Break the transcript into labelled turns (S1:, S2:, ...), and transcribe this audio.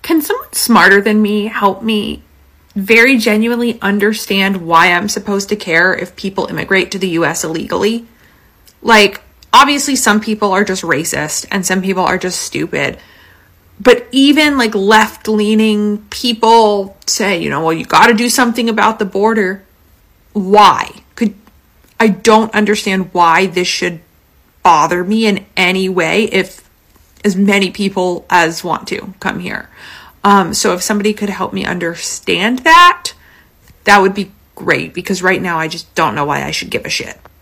S1: Can someone smarter than me help me very genuinely understand why I'm supposed to care if people immigrate to the US illegally? Like, obviously some people are just racist and some people are just stupid. But even like left-leaning people say, you know, well, you got to do something about the border. Why? I don't understand why this should bother me in any way if as many people as want to come here. So if somebody could help me understand that, that would be great, because right now I just don't know why I should give a shit.